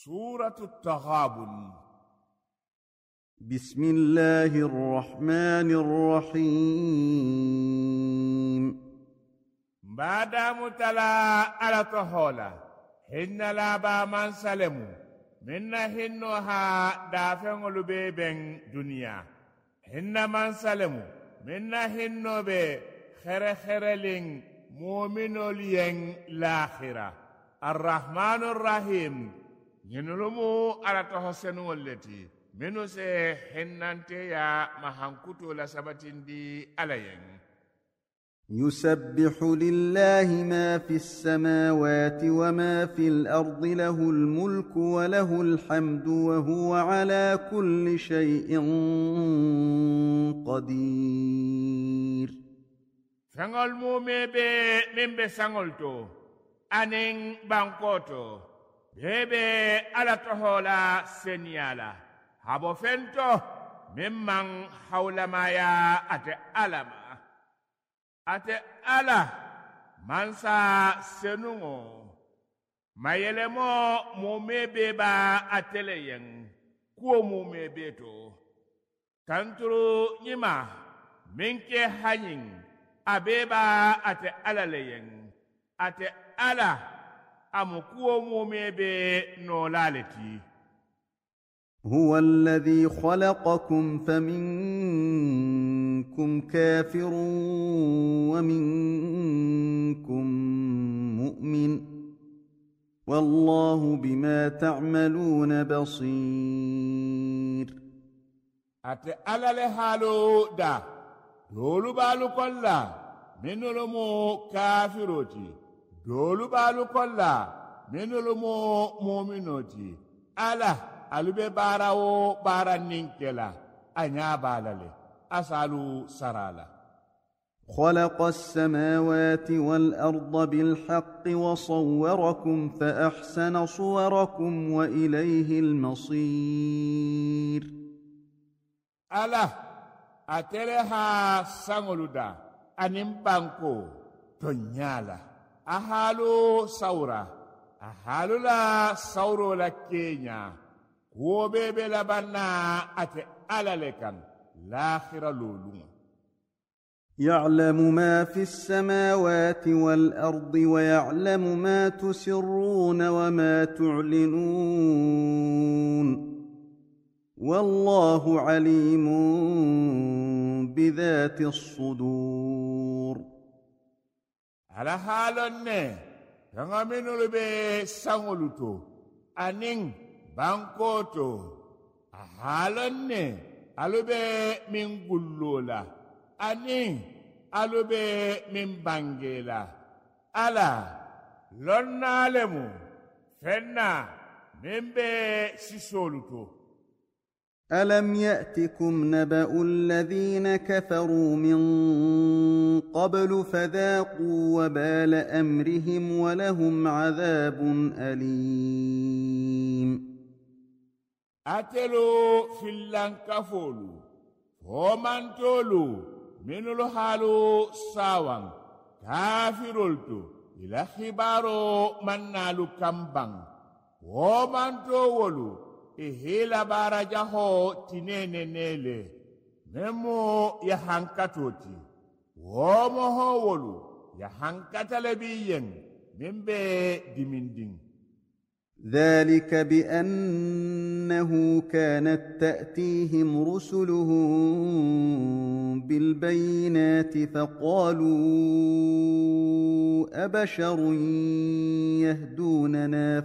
سورة التغابن. بسم الله الرحمن الرحيم. بعد متلا على طهولا هن لابا من سلمو من هنوها دافن لبيبن دنيا هن من سلمو من هنو بي خرخرلين مؤمنو لين لاخرة الرحمن الرحيم ينلمو على تحسنو التي منو سي هنانتي يا محنكتو لسبتين دي عليين. يسبح لله ما في السماوات وما في الأرض له الملك وله الحمد وهو على كل شيء قدير. فنغل مومي بي من بسنغلتو أنين بانكوتو بيبي على تهولا سنيالا هابو فنتو ممن حول ما يا أتي ألما ate ala mansa senungo mayelemo mumebe ba ateleyen kuo mumebe to tanturu nyima minke hanyin abeba ate ala leyen ate ala amukuo mumebe no laleti. هو الذي خلقكم فمنكم كافر ومنكم مؤمن والله بما تعملون بصير. ate ala le halu da dolu balu kolla minulumu kafiroti dolu balu kolla minulumu mu'minoti ala alube barawo bara ninkela anya balale asalu sarala. خلق السماوات والأرض بالحق وصوركم فأحسن صوركم وإليه المصير. ala ateleha sangoluda animbanko tonyala ahalu saura ahalu la sauro la kenya وبيبي لبنا أتي على لكن لاخر لولو. يعلم ما في السماوات والأرض ويعلم ما تسرون وما تعلنون والله عليم بذات الصدور. على حالنا يغامين لبي سانغولوتو أنين bankoto ahalonne alube min gullola ani alube min bangela ala lonnalemu fenna min be sisoluto. ألم يأتكم نبأ الذين كفروا من قبل فذاقوا وبال أمرهم ولهم عذاب أليم. أتلو في اللانكفولو ومن تولو من الحالو ساوان كافرولتو إلى خبارو من نالو كمبان ومن تولو ihila baraja ho tinene nele memo ya hankatoti womo ho wolu ya hankata lebiyen membe diminding. ذلك بأنه كانت تأتيهم رسلهم بالبينات فقالوا أبشر يهدوننا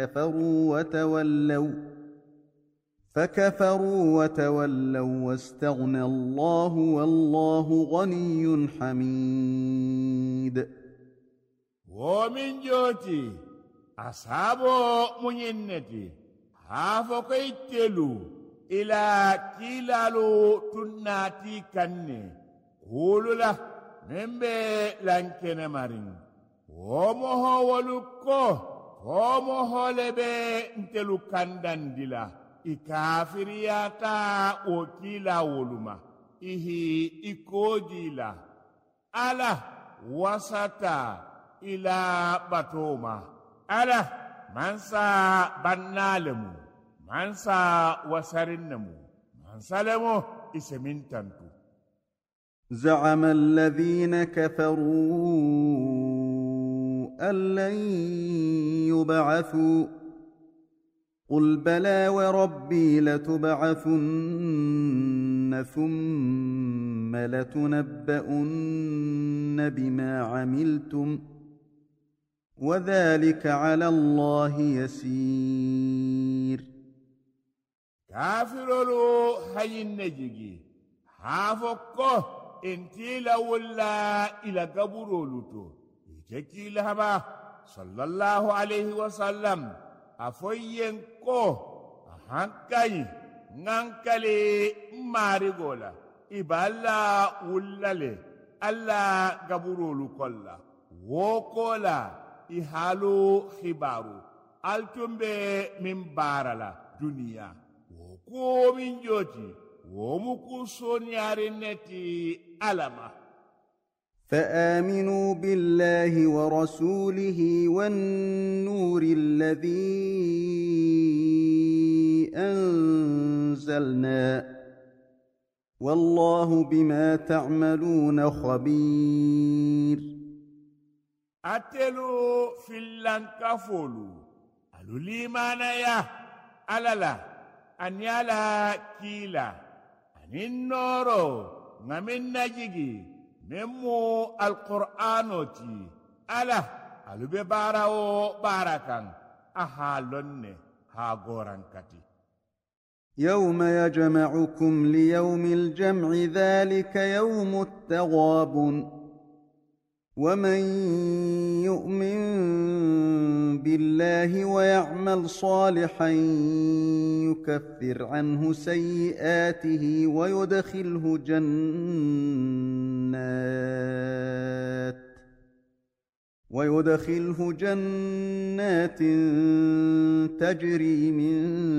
فكفروا وتولوا واستغنى الله والله غني حميد. ومن جوتي أصحابه منينتي هافو كيتلو إلى كيلالو تناتي كني قولوا له من بي لانكنا مارين ومهو ولكو ومهو لبي انتلو كندن دلا ikafiriyata okila woluma ihi ikojila ala wasata ila batoma ala mansa bannalemu mansa wasarinnemu mansalemo isemintantu. زعم الذين كفروا أن لن يبعثوا قل بلى وربي لتبعثن ثم لتنبؤن بما عملتم وذلك على الله يسير. كافرولو هين نجيجي هافوكو انتي لولا الى قبرولوتو يتكي لهبا صلى الله عليه وسلم afoyen ko hankai ngankale marigola iballa wullale alla gaburolu kolla wokola ihalu khibaru altumbe min barala dunia woko min joti womuku sonyare neti alama. فآمنوا بالله ورسوله والنور الذي أنزلنا والله بما تعملون خبير. أتلو في اللانكافولو ألو ليمانا يا ألالا أن يالا كيلا أن النورو نمين نجيجي ممو القرآنوتي ألا ألو بباراو باركان أهالون هاغوران كتي. يوم يجمعكم ليوم الجمع ذلك يوم التغابن ومن يؤمن بالله ويعمل صالحا يكفر عنه سيئاته ويدخله جنات تجري من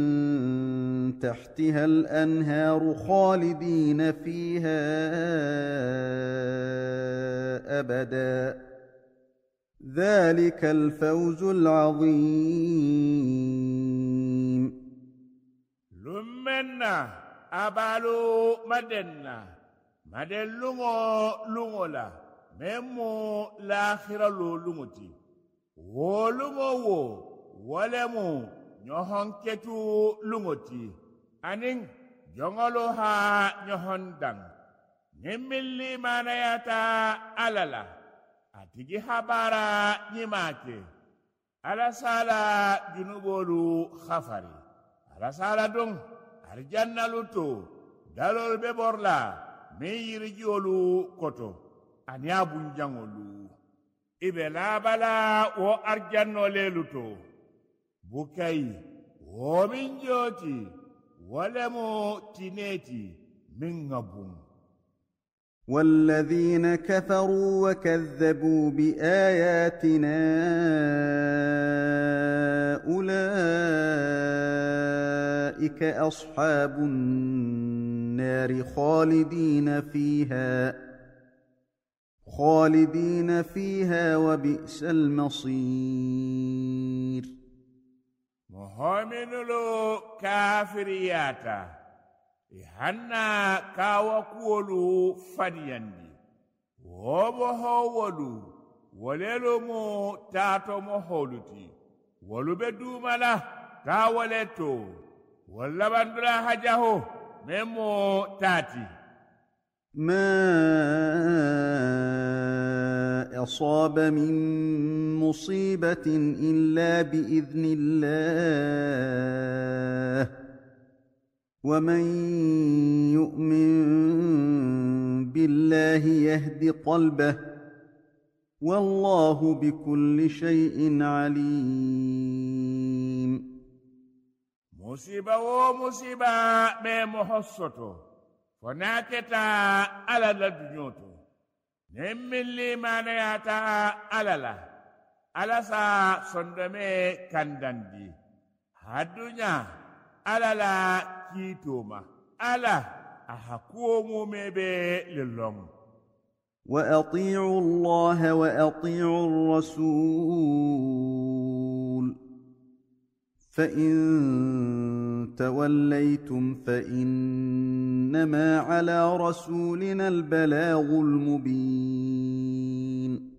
تحتها الأنهار خالدين فيها أبدا ذلك الفوز العظيم. لمنا أبالو مدنا مدلونغو لونغولا ممو لاخرة لونغوتي ولونغو ولمو نيوهن كتو لونغوتي أنين جونغولوها نيوهن دان نملي مانياتا ألالا أتيجي حبارا نيماكي على سالا جنوبولو خفري على سالا دون الجنة لوتو دالول ببورلا ميرجيولو كوتو أنيابو نجانولو إبلا بلا و أرجانو ليلوتو بوكاي ومن جوتي ولمو تينيتي من غبون. والذين كفروا وكذبوا بآياتنا أولئك أصحاب النار خالدين فيها وبئس المصير. مهمن لو كافرياتا إحنا كاوكولو فنياندي ومهولو وللمو تاتو مهولتي ولبدو ملا كاولتو ولبندرا حجاهو ممو تاتي. ما أصاب من مصيبة إلا بإذن الله ومن يؤمن بالله يهد قلبه والله بكل شيء عليم. مصيبة ومصيبة بمحصته فناكتا على الدنيوتو نملي مانياتا على سا صندمي كندندي الدنيا على لا كيتوما على أحكومو مبي للهم. وأطيعوا الله وأطيعوا الرسول فإن توليتم فإنما على رسولنا البلاغ المبين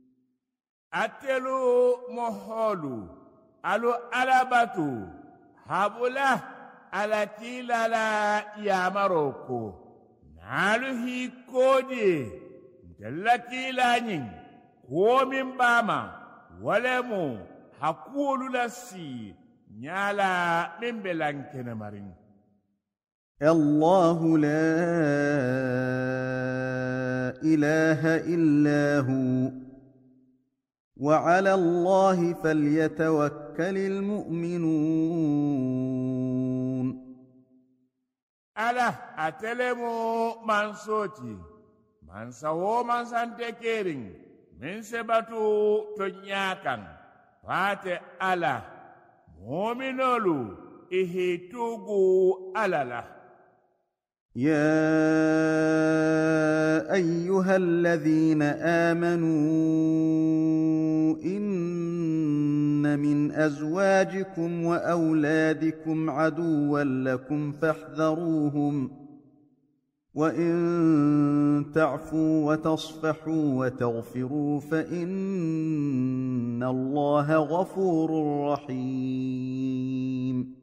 أتلو مهولو ألو ألاباتو هابولا على كيلا لا يامروكو نالو هي كودي دلا كيلا نين كومين باما ولمو حقولو لسي نالا من بلانكنا مرين الله لا إله إلا هو وعلى الله فليتوكل المؤمنون ألا أتلمو منصوتي منصو منصنتكيرين من سبتو تنياكا فات ألا مؤمنولو إهتوغو ألالا يا أيها الذين آمنوا إن من أزواجكم وأولادكم عدوا لكم فاحذروهم وإن تعفوا وتصفحوا وتغفروا فإن الله غفور رحيم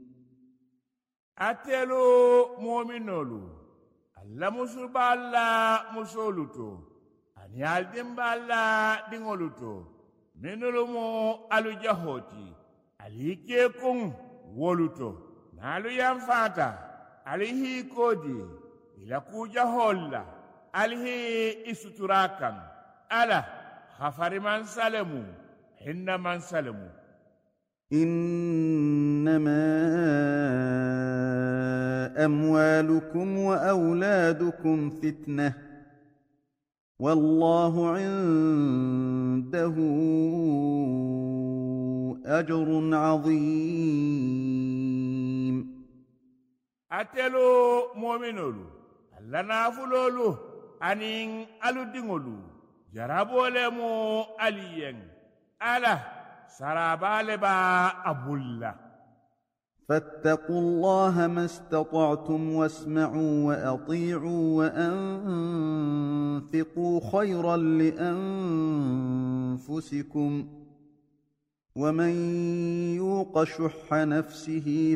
أتلو مؤمنولو alla musuba alla musoluto ani aldimba alla dingoluto menulumu alu jahoti alike kun woluto nalu yanfata alihi kodi ila kuja holla alihi isuturakan ala khafari man salemu hinna man salemu إنما أموالكم وأولادكم فتنة والله عنده أجر عظيم أتلو مؤمنولو ألا نافلولو أنين ألو دينولو جرابو لمو أليين ألا سرابالبا أبولا فاتقوا الله ما استطعتم واسمعوا وأطيعوا وأنفقوا خيرا لأنفسكم ومن يوق شح نفسه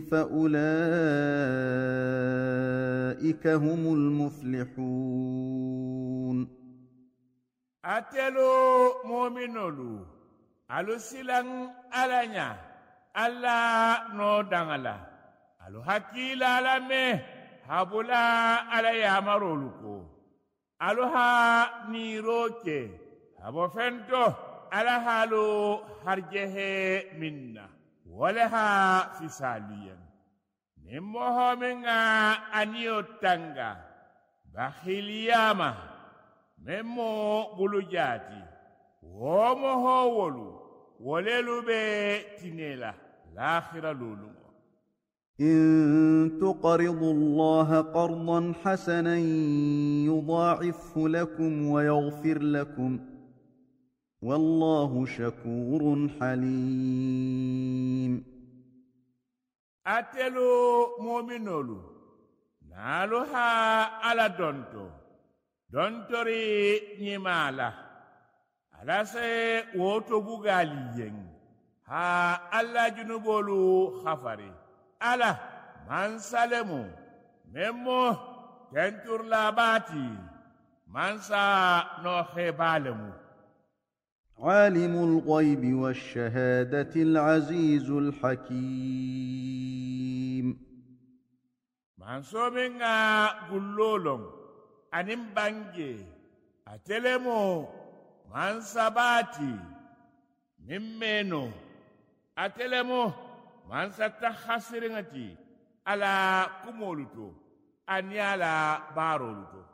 فأولئك هم المفلحون أتلو مؤمنولو ألو سيلان ألانيا Allah no dangala alu hakila alame habula ala yamaroluko alu ha niroke habo fento ala halu harjehe minna wala ha fisaliyan nimmo homenga anio tanga bakhiliyama memmo bulujati womo howolu wolelu be tinela الآخرة لولو إن تقرضوا الله قرضا حسنا يضاعفه لكم ويغفر لكم والله شكور حليم أتلو مؤمنولو نالوها على دونتوري نيمالا على سي ووتو بوغاليين ha alla junubolu khafari ala man salemu memmo tentur labati man sa no khebalemu عالم الغيب والشهادة العزيز الحكيم man so menga gullolom anim bange atelemo man sabati mimmeno atelemo man satta khasiringati ala kumoluto ani ala baroluto